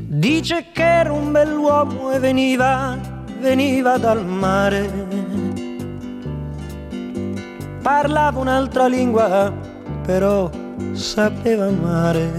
Dice che era un bell'uomo e veniva dal mare. Parlava un'altra lingua, però sapeva amare.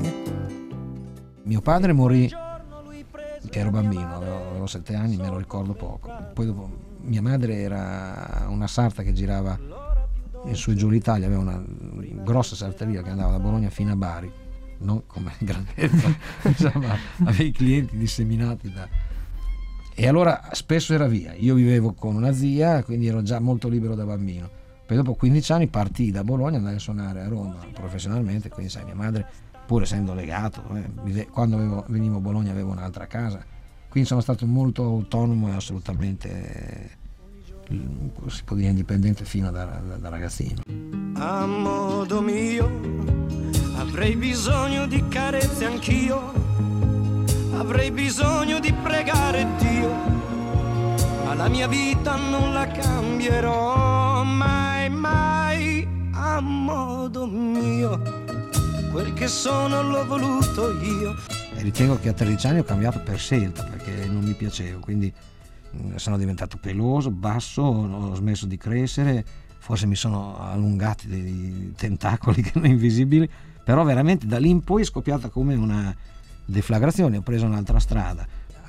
Mio padre morì che ero bambino, avevo 7 anni, me lo ricordo poco. Poi dopo mia madre era una sarta che girava in su e giù l'Italia, aveva una grossa sarteria che andava da Bologna fino a Bari, non come grandezza, insomma, aveva i clienti disseminati e allora spesso era via. Io vivevo con una zia, quindi ero già molto libero da bambino. Poi dopo 15 anni partii da Bologna, andai a suonare a Roma professionalmente, quindi sai, mia madre, pur essendo legato, quando venivo a Bologna avevo un'altra casa, quindi sono stato molto autonomo e assolutamente, si può dire, indipendente fino da ragazzino. A modo mio avrei bisogno di carezze anch'io, avrei bisogno di pregare Dio, ma la mia vita non la cambierò mai, mai. A modo mio, quel che sono l'ho voluto io. E ritengo che a 13 anni ho cambiato per scelta, perché non mi piacevo, quindi sono diventato peloso, basso, ho smesso di crescere, forse mi sono allungati dei tentacoli che erano invisibili, però veramente da lì in poi è scoppiata come una deflagrazione, ho preso un'altra strada,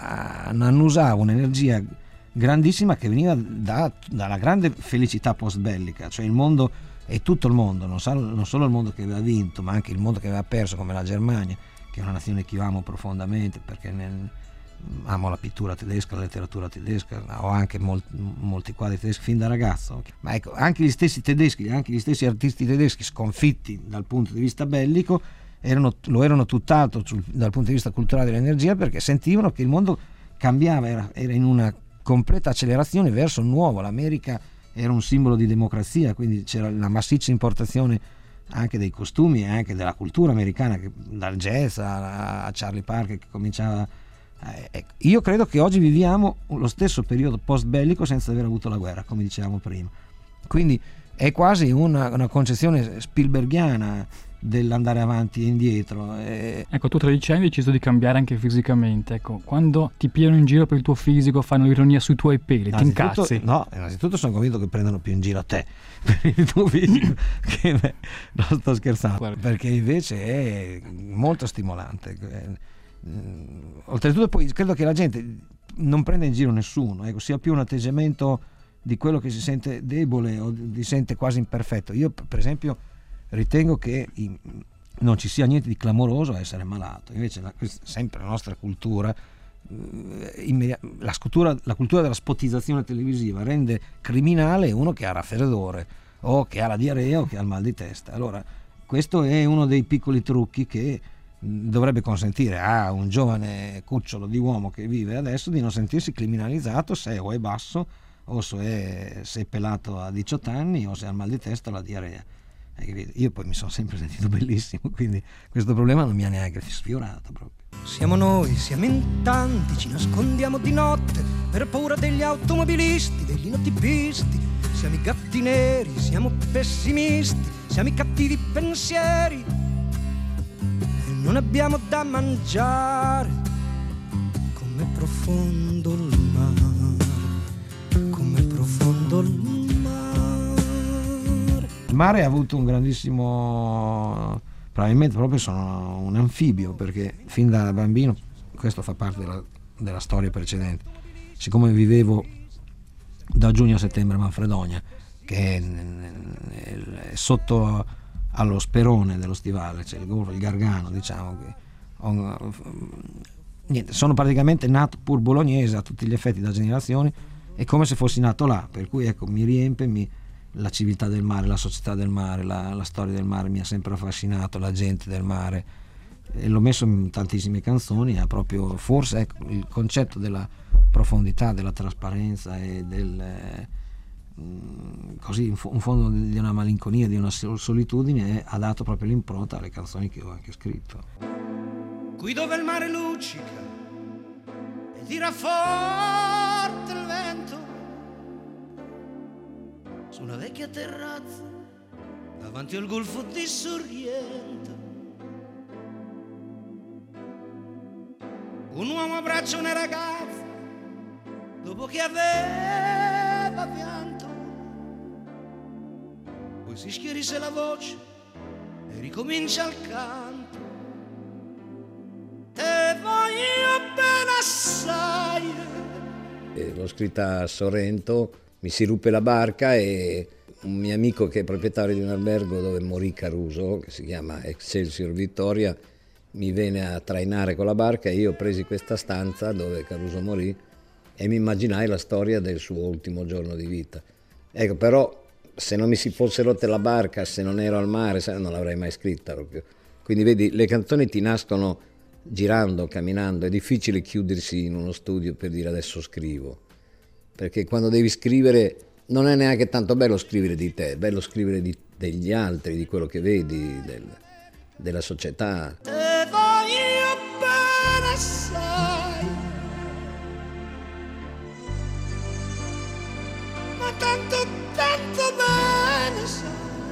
annusavo un'energia grandissima che veniva dalla grande felicità post bellica, cioè il mondo e tutto il mondo, non solo il mondo che aveva vinto, ma anche il mondo che aveva perso, come la Germania, che è una nazione che io amo profondamente, perché amo la pittura tedesca, la letteratura tedesca, ho anche molti quadri tedeschi fin da ragazzo, ma ecco, anche gli stessi tedeschi, anche gli stessi artisti tedeschi sconfitti dal punto di vista bellico lo erano tutt'altro dal punto di vista culturale dell'energia, perché sentivano che il mondo cambiava, era in una completa accelerazione verso il nuovo. L'America era un simbolo di democrazia, quindi c'era la massiccia importazione anche dei costumi e anche della cultura americana, dal jazz a Charlie Parker che cominciava. Io credo che oggi viviamo lo stesso periodo post bellico senza aver avuto la guerra, come dicevamo prima, quindi è quasi una concezione spielbergiana dell'andare avanti e indietro. Ecco, tu a 13 anni hai deciso di cambiare anche fisicamente. Ecco, quando ti pigliano in giro per il tuo fisico, fanno ironia sui tuoi peli, ti incazzi? No, innanzitutto sono convinto che prendano più in giro a te per il tuo fisico che non sto scherzando. Guarda, perché invece è molto stimolante. Oltretutto poi credo che la gente non prenda in giro nessuno, ecco, sia più un atteggiamento di quello che si sente debole o si sente quasi imperfetto. Io per esempio ritengo che non ci sia niente di clamoroso a essere malato, invece sempre la nostra cultura, la cultura della spotizzazione televisiva rende criminale uno che ha raffreddore o che ha la diarrea o che ha il mal di testa. Allora questo è uno dei piccoli trucchi che dovrebbe consentire a un giovane cucciolo di uomo che vive adesso di non sentirsi criminalizzato se o è basso o se è pelato a 18 anni o se ha il mal di testa o la diarrea. Io poi mi sono sempre sentito bellissimo, quindi questo problema non mi ha neanche sfiorato proprio. Siamo noi, siamo in tanti, ci nascondiamo di notte per paura degli automobilisti, degli notipisti. Siamo i gatti neri, siamo pessimisti, siamo i cattivi pensieri e non abbiamo da mangiare. Com'è profondo il mare, com'è profondo il mare. Il mare ha avuto un grandissimo, probabilmente proprio sono un anfibio, perché fin da bambino, questo fa parte della storia precedente, siccome vivevo da giugno a settembre a Manfredonia, che è sotto allo sperone dello stivale, c'è il Gargano, diciamo, niente, sono praticamente nato pur bolognese a tutti gli effetti da generazioni, è come se fossi nato là, per cui ecco, mi riempie la civiltà del mare, la società del mare, la storia del mare mi ha sempre affascinato, la gente del mare, e l'ho messo in tantissime canzoni. Ha proprio, forse ecco, il concetto della profondità, della trasparenza e del così in fondo di una malinconia, di una solitudine, ha dato proprio l'impronta alle canzoni che ho anche scritto. Qui dove il mare luccica e tira forte il vento, su una vecchia terrazza davanti al golfo di Sorrento, un uomo abbraccia una ragazza dopo che aveva pianto, poi si schierisse la voce e ricomincia il canto. Te voglio bene assai. L'ho scritta a Sorrento, mi si ruppe la barca e un mio amico che è proprietario di un albergo dove morì Caruso, che si chiama Excelsior Vittoria, mi venne a trainare con la barca e io presi questa stanza dove Caruso morì e mi immaginai la storia del suo ultimo giorno di vita. Ecco, però se non mi si fosse rotta la barca, se non ero al mare, non l'avrei mai scritta proprio. Quindi vedi, le canzoni ti nascono girando, camminando, è difficile chiudersi in uno studio per dire adesso scrivo, perché quando devi scrivere non è neanche tanto bello scrivere di te, è bello scrivere degli altri, di quello che vedi, della società. Te voglio bene assai, ma tanto bene sai.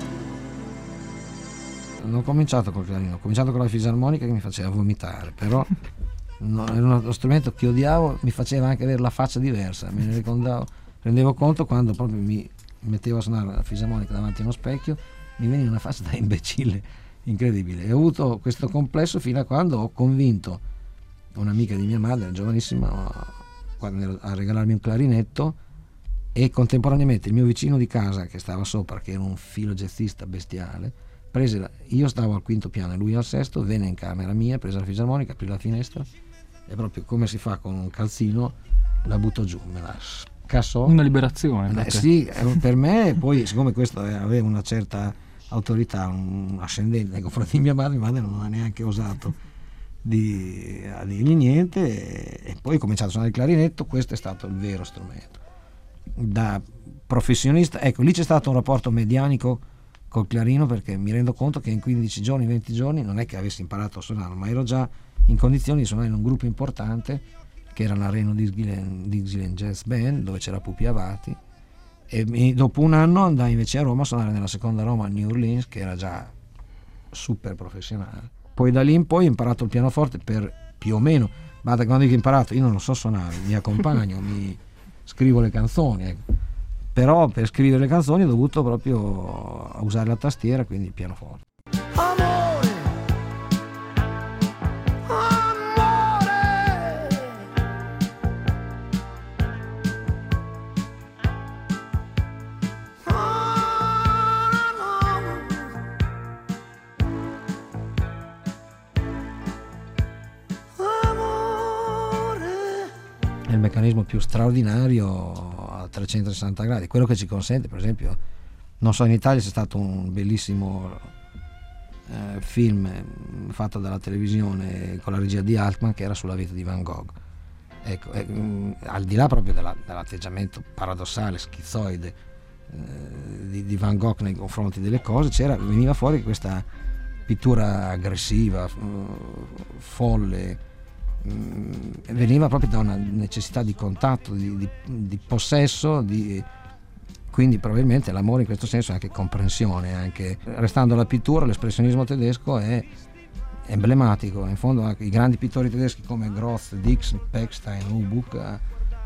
Non ho cominciato col clarino, ho cominciato con la fisarmonica che mi faceva vomitare, però no, era uno strumento che odiavo, mi faceva anche avere la faccia diversa, me ne rendevo conto quando proprio mi mettevo a suonare la fisarmonica davanti a uno specchio, mi veniva una faccia da imbecille incredibile. E ho avuto questo complesso fino a quando ho convinto un'amica di mia madre, giovanissima, a regalarmi un clarinetto, e contemporaneamente il mio vicino di casa che stava sopra, che era un filojazzista bestiale, io stavo al quinto piano e lui al sesto, venne in camera mia, prese la fisarmonica, aprì la finestra e proprio come si fa con un calzino la buttò giù, me la scassò. Una liberazione. Sì, per me. Poi siccome questo aveva una certa autorità, un ascendente nei confronti di mia madre non ha neanche osato di dirgli niente, e poi ho cominciato a suonare il clarinetto. Questo è stato il vero strumento da professionista. Ecco, lì c'è stato un rapporto medianico col clarino, perché mi rendo conto che in 15 giorni, 20 giorni non è che avessi imparato a suonare, ma ero già in condizioni di suonare in un gruppo importante che era la Reno Dixieland Jazz Band, dove c'era Pupi Avati, e dopo un anno andai invece a Roma a suonare nella seconda Roma a New Orleans, che era già super professionale. Poi da lì in poi ho imparato il pianoforte per più o meno, ma da quando ho imparato io non lo so suonare, mi accompagno, mi scrivo le canzoni, ecco. Però per scrivere le canzoni ho dovuto proprio usare la tastiera, quindi il pianoforte. Amore, amore, amore. È il meccanismo più straordinario a 360 gradi, quello che ci consente, per esempio, non so, in Italia c'è stato un bellissimo film fatto dalla televisione con la regia di Altman, che era sulla vita di Van Gogh. Ecco, al di là proprio dell'atteggiamento paradossale, schizoide di Van Gogh nei confronti delle cose, veniva fuori questa pittura aggressiva, folle, veniva proprio da una necessità di contatto, di possesso, quindi probabilmente l'amore in questo senso è anche comprensione. Anche restando alla pittura, l'espressionismo tedesco è emblematico. In fondo anche i grandi pittori tedeschi come Groth, Dix, Pechstein, Ubuck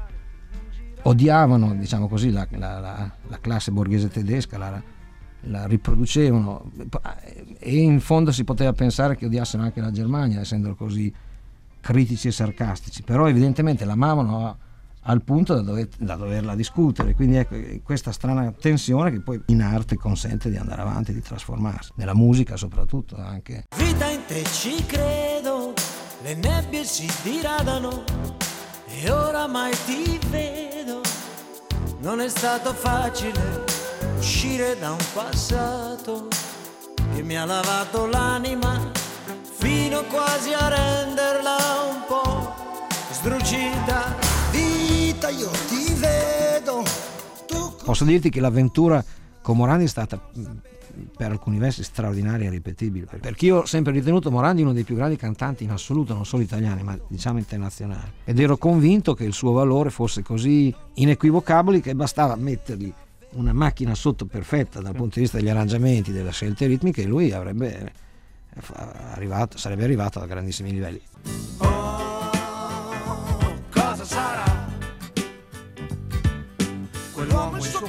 odiavano, diciamo così, la classe borghese tedesca, la riproducevano, e in fondo si poteva pensare che odiassero anche la Germania, essendo così critici e sarcastici, però evidentemente l'amavano al punto da doverla discutere. Quindi ecco questa strana tensione che poi in arte consente di andare avanti, di trasformarsi, nella musica soprattutto anche. Vita in te ci credo, le nebbie si diradano e oramai ti vedo. Non è stato facile uscire da un passato che mi ha lavato l'anima fino quasi a renderla un po' sdrucita. Vita, io ti vedo. Posso dirti che l'avventura con Morandi è stata per alcuni versi straordinaria e irripetibile, perché io ho sempre ritenuto Morandi uno dei più grandi cantanti in assoluto, non solo italiani ma diciamo internazionali, ed ero convinto che il suo valore fosse così inequivocabile che bastava mettergli una macchina sotto perfetta dal punto di vista degli arrangiamenti, delle scelte ritmiche, e lui sarebbe arrivato a grandissimi livelli. Oh,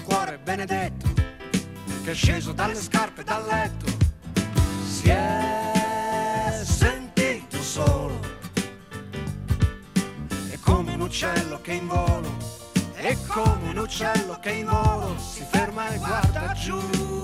cuore benedetto che è sceso dalle scarpe dal letto, si è sentito solo, è come un uccello che in volo, è come un uccello che in volo si ferma e guarda giù.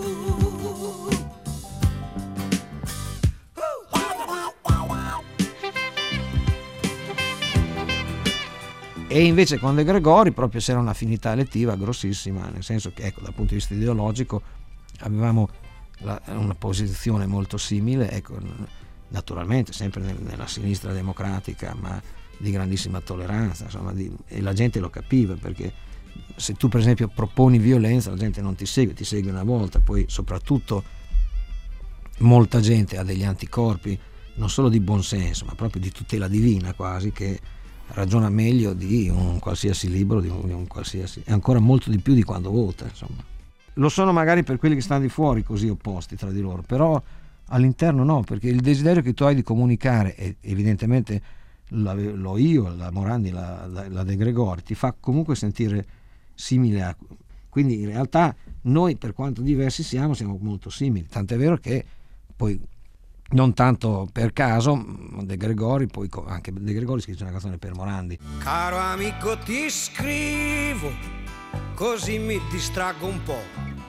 E invece con De Gregori proprio c'era un'affinità elettiva grossissima, nel senso che, ecco, dal punto di vista ideologico avevamo una posizione molto simile, ecco, naturalmente sempre nella sinistra democratica, ma di grandissima tolleranza, insomma, e la gente lo capiva, perché se tu per esempio proponi violenza la gente non ti segue una volta, poi soprattutto molta gente ha degli anticorpi non solo di buonsenso ma proprio di tutela divina quasi, che ragiona meglio di un qualsiasi libro, di un qualsiasi, e ancora molto di più di quando vota, insomma. Lo sono magari per quelli che stanno di fuori così opposti tra di loro, però all'interno no, perché il desiderio che tu hai di comunicare, e evidentemente l'ho io, la Morandi, la De Gregori, ti fa comunque sentire simile a... Quindi in realtà noi, per quanto diversi siamo molto simili, tant'è vero che poi non tanto per caso De Gregori, poi anche De Gregori scrisse una canzone per Morandi. Caro amico, ti scrivo così mi distraggo un po',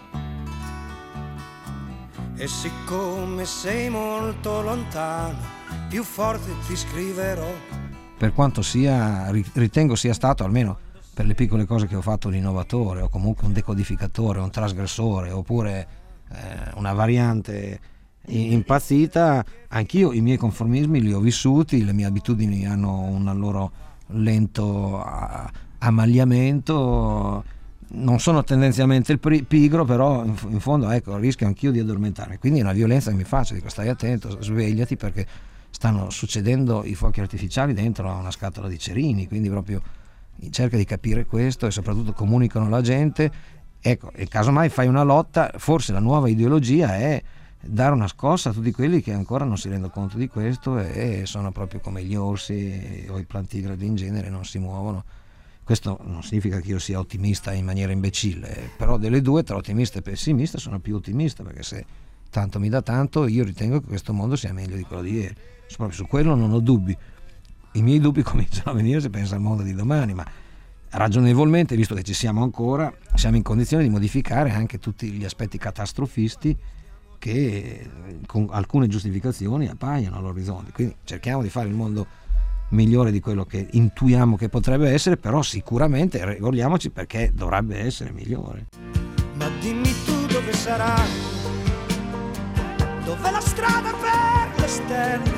e siccome sei molto lontano più forte ti scriverò. Per quanto sia, ritengo sia stato, almeno per le piccole cose che ho fatto, un innovatore o comunque un decodificatore, un trasgressore, oppure una variante impazzita, anch'io i miei conformismi li ho vissuti, le mie abitudini hanno un loro lento ammagliamento, non sono tendenzialmente il pigro, però in fondo, ecco, rischio anch'io di addormentarmi, quindi è una violenza che mi faccio, dico stai attento, svegliati, perché stanno succedendo i fuochi artificiali dentro a una scatola di cerini, quindi proprio cerca di capire questo e soprattutto comunicano alla gente, ecco, e casomai fai una lotta. Forse la nuova ideologia è dare una scossa a tutti quelli che ancora non si rendono conto di questo e sono proprio come gli orsi o i plantigradi in genere, non si muovono. Questo non significa che io sia ottimista in maniera imbecille, però delle due, tra ottimista e pessimista, sono più ottimista, perché se tanto mi dà tanto, io ritengo che questo mondo sia meglio di quello di ieri. Proprio su quello non ho dubbi. I miei dubbi cominciano a venire se penso al mondo di domani, ma ragionevolmente, visto che ci siamo ancora, siamo in condizione di modificare anche tutti gli aspetti catastrofisti che con alcune giustificazioni appaiono all'orizzonte. Quindi cerchiamo di fare il mondo migliore di quello che intuiamo che potrebbe essere, però sicuramente regoliamoci perché dovrebbe essere migliore. Ma dimmi tu dove sarà, dove la strada per le stelle,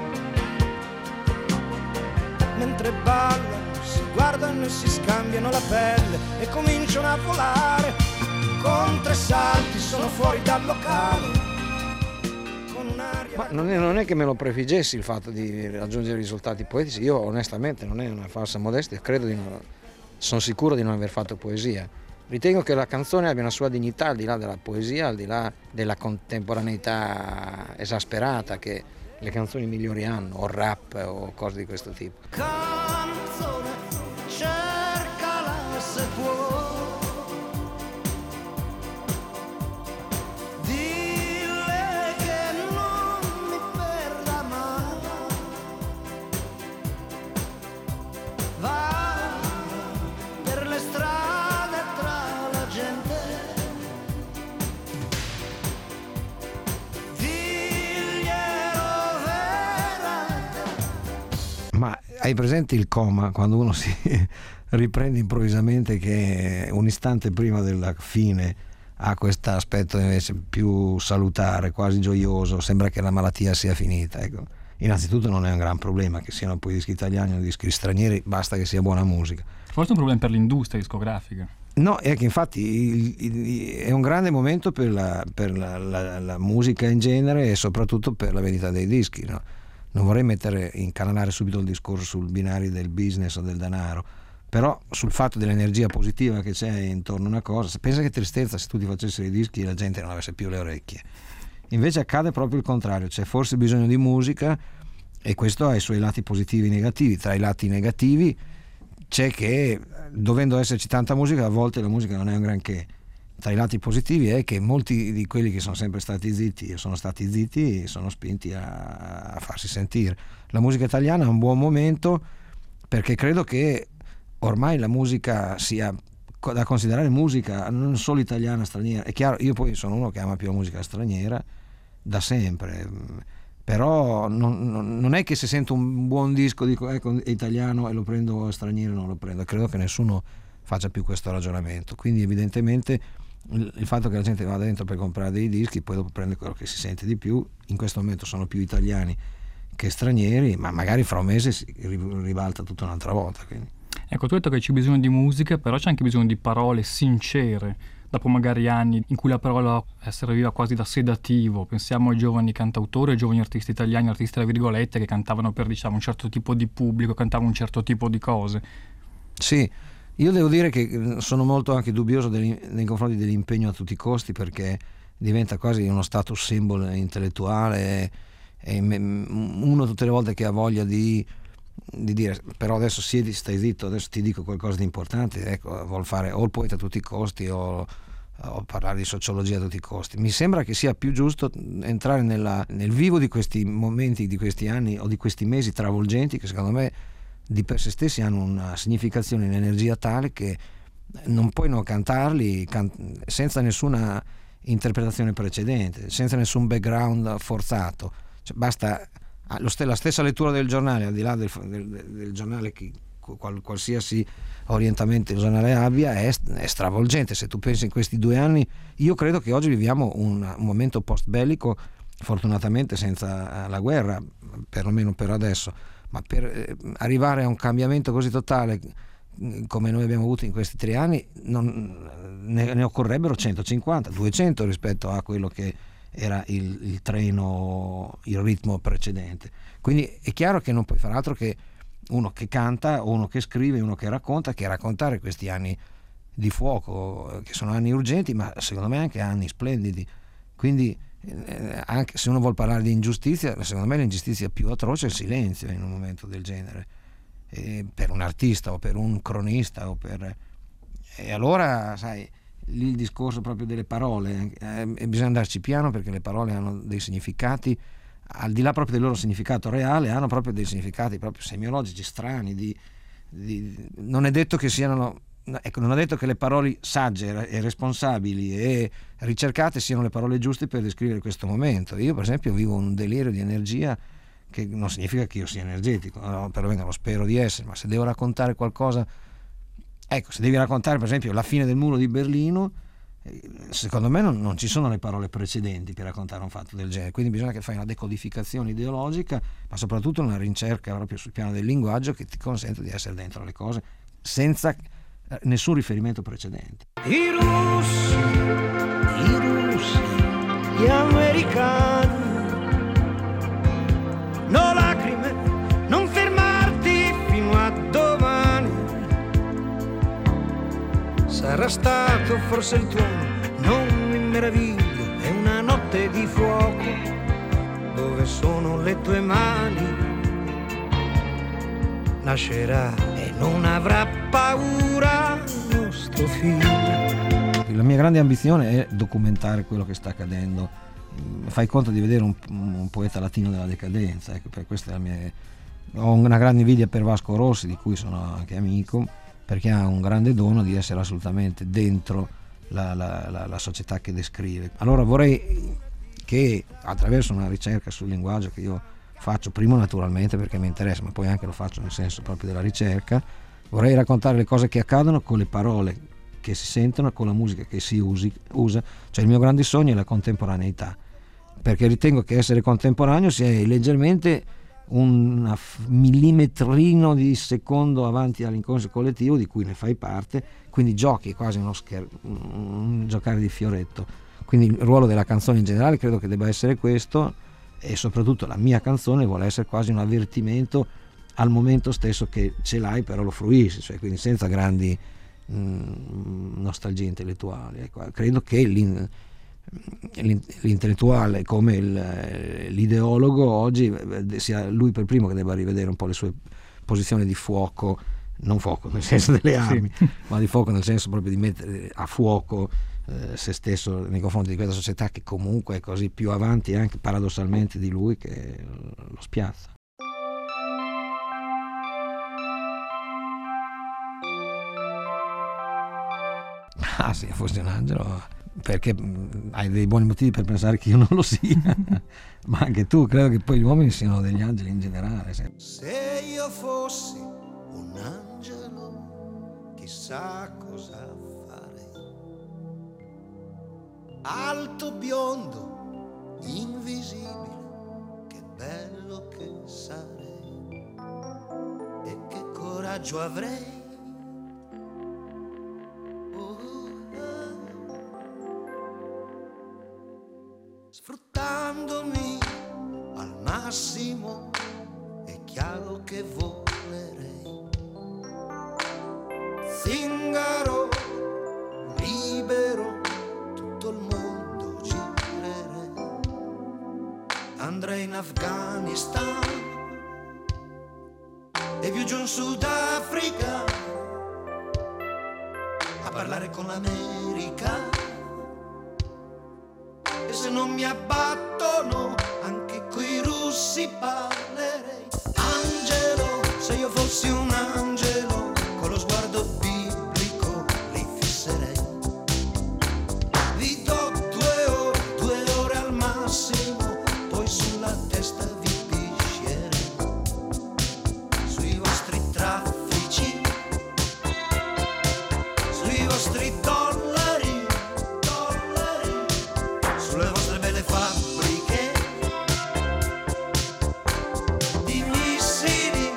mentre ballano, si guardano e si scambiano la pelle e cominciano a volare. Con 3 salti sono fuori dal locale. Con un'aria... Ma non è che me lo prefiggessi il fatto di raggiungere risultati poetici. Io onestamente, non è una falsa modestia, sono sicuro di non aver fatto poesia. Ritengo che la canzone abbia una sua dignità al di là della poesia, al di là della contemporaneità esasperata che le canzoni migliori hanno, o rap o cose di questo tipo. Canzone, cercala se può, dille che non mi perda mai, va per le strade tra la gente, Ma hai presente il coma, quando uno si riprende improvvisamente, che un istante prima della fine ha questo aspetto invece più salutare, quasi gioioso, sembra che la malattia sia finita, ecco. Innanzitutto non è un gran problema che siano poi dischi italiani o dischi stranieri, basta che sia buona musica. Forse è un problema per l'industria discografica. No, è che infatti è un grande momento per la musica in genere e soprattutto per la vendita dei dischi, no? Non vorrei incanalare subito il discorso sul binario del business o del denaro, però sul fatto dell'energia positiva che c'è intorno a una cosa. Pensa che tristezza se tu ti facessi i dischi e la gente non avesse più le orecchie. Invece accade proprio il contrario, c'è forse bisogno di musica, e questo ha i suoi lati positivi e negativi. Tra i lati negativi c'è che, dovendo esserci tanta musica, a volte la musica non è un granché, tra i lati positivi è che molti di quelli che sono sempre stati zitti sono spinti a farsi sentire. La musica italiana ha un buon momento, perché credo che ormai la musica sia da considerare musica non solo italiana, straniera. È chiaro, io poi sono uno che ama più la musica straniera da sempre, però non è che se sento un buon disco dico ecco è italiano e lo prendo, straniero non lo prendo. Credo che nessuno faccia più questo ragionamento, quindi evidentemente il fatto che la gente vada dentro per comprare dei dischi, poi dopo prende quello che si sente di più. In questo momento sono più italiani che stranieri, ma magari fra un mese si ribalta tutta un'altra volta, quindi. Ecco, tu hai detto che c'è bisogno di musica, però c'è anche bisogno di parole sincere, dopo magari anni in cui la parola serviva quasi da sedativo. Pensiamo ai giovani cantautori, ai giovani artisti italiani, artisti tra virgolette, che cantavano per, diciamo, un certo tipo di pubblico, cantavano un certo tipo di cose. Sì, io devo dire che sono molto anche dubbioso nei confronti dell'impegno a tutti i costi, perché diventa quasi uno status symbol intellettuale, e uno tutte le volte che ha voglia di dire però adesso siedi, stai zitto, adesso ti dico qualcosa di importante, ecco, vuol fare o il poeta a tutti i costi o parlare di sociologia a tutti i costi. Mi sembra che sia più giusto entrare nel vivo di questi momenti, di questi anni o di questi mesi travolgenti, che secondo me di per sé stessi hanno una significazione, un'energia tale che non puoi non cantarli senza nessuna interpretazione precedente, senza nessun background forzato. Cioè, basta la stessa lettura del giornale, al di là del giornale, qualsiasi orientamento il giornale abbia, è stravolgente. Se tu pensi in questi 2 anni, io credo che oggi viviamo un momento post bellico, fortunatamente senza la guerra, perlomeno per adesso, ma per arrivare a un cambiamento così totale come noi abbiamo avuto in questi 3 anni ne occorrebbero 150, 200 rispetto a quello che era il treno, il ritmo precedente. Quindi è chiaro che non puoi fare altro che uno che canta, o uno che scrive, uno che racconta, che raccontare questi anni di fuoco, che sono anni urgenti, ma secondo me anche anni splendidi. Quindi anche se uno vuol parlare di ingiustizia, secondo me l'ingiustizia più atroce è il silenzio in un momento del genere, per un artista o per un cronista e allora sai, lì il discorso proprio delle parole, bisogna andarci piano, perché le parole hanno dei significati al di là proprio del loro significato reale, hanno proprio dei significati proprio semiologici strani, non è detto che siano, ecco, non è detto che le parole sagge e responsabili e ricercate siano le parole giuste per descrivere questo momento. Io per esempio vivo un delirio di energia, che non significa che io sia energetico, no, perlomeno lo spero di essere, ma se devo raccontare qualcosa, ecco, se devi raccontare per esempio la fine del muro di Berlino, secondo me non ci sono le parole precedenti per raccontare un fatto del genere, quindi bisogna che fai una decodificazione ideologica, ma soprattutto una ricerca proprio sul piano del linguaggio che ti consente di essere dentro le cose senza nessun riferimento precedente. I russi, gli americani, no lacrime, non fermarti fino a domani. Sarà stato forse il tuono, non mi meraviglio, è una notte di fuoco. Dove sono le tue mani? Nascerà e non avrà paura nostro figlio. La mia grande ambizione è documentare quello che sta accadendo. Fai conto di vedere un poeta latino della decadenza, ecco, per questo ho una grande invidia per Vasco Rossi, di cui sono anche amico, perché ha un grande dono di essere assolutamente dentro la società che descrive. Allora vorrei che attraverso una ricerca sul linguaggio che io faccio, primo naturalmente perché mi interessa, ma poi anche lo faccio nel senso proprio della ricerca, vorrei raccontare le cose che accadono con le parole che si sentono, con la musica che si usa. Cioè il mio grande sogno è la contemporaneità, perché ritengo che essere contemporaneo sia leggermente un millimetrino di secondo avanti all'inconscio collettivo di cui ne fai parte, quindi giochi, è quasi un giocare di fioretto. Quindi il ruolo della canzone in generale credo che debba essere questo, e soprattutto la mia canzone vuole essere quasi un avvertimento al momento stesso che ce l'hai, però lo fruisci, cioè quindi senza grandi nostalgie intellettuali. Ecco, credo che l'intellettuale come l'ideologo oggi sia lui per primo che debba rivedere un po' le sue posizioni di fuoco, non fuoco nel senso delle armi, sì, ma di fuoco nel senso proprio di mettere a fuoco se stesso nei confronti di questa società che comunque è così più avanti anche paradossalmente di lui, che lo spiazza. Ah sì, fossi un angelo, perché hai dei buoni motivi per pensare che io non lo sia, ma anche tu, credo che poi gli uomini siano degli angeli in generale. Se io fossi un angelo, chissà cosa farei. Alto, biondo, invisibile, che bello che sarei e che coraggio avrei. Sfruttandomi al massimo, è chiaro che volerei. Zingaro, libero, tutto il mondo girerei. Andrei in Afghanistan e più giù in Sudafrica a parlare con l'America. E se non mi abbattono, anche coi russi parlerei. Angelo, se io fossi un angelo, con lo sguardo biblico li fisserei. Vi do 2 ore al massimo, poi sulla testa vi piscerei. Sui vostri traffici, sui vostri dollari, sulle vostre belle fabbriche di missili.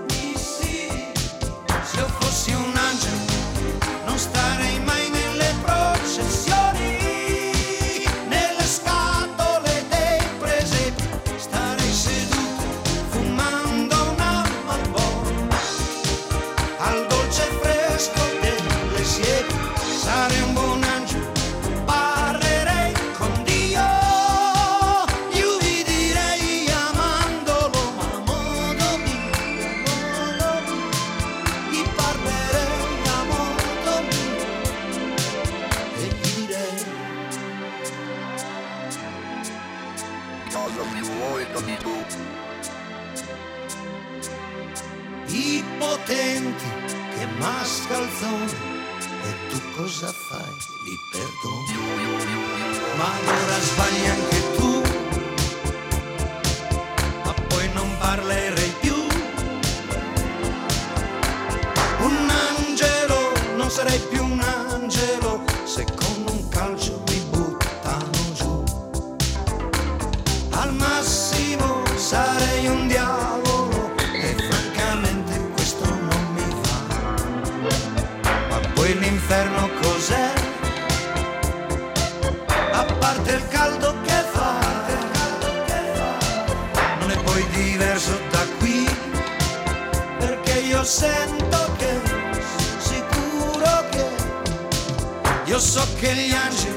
Se io fossi un angelo non starei mai nelle processioni, nelle scatole dei presepi, starei seduto fumando una Marlboro al dolce fresco delle siepi. Sarei un buon angelo, parlerei con Dio, io vi direi amandolo, ma a modo mio, gli parlerei a modo mio e gli direi: cosa mi vuoi di tu? I potenti che mascalzoni, e tu cosa fai? Li perdoni. Ma allora sbagli anche tu, ma poi non parlerei più. Un angelo, non sarei più un angelo, se con un calcio mi buttano giù. Al massimo sarei un diavolo e francamente questo non mi va. Ma poi l'inferno cos'è? A parte il caldo che fa, non è poi diverso da qui, perché io sento che, sicuro che, io so che gli angeli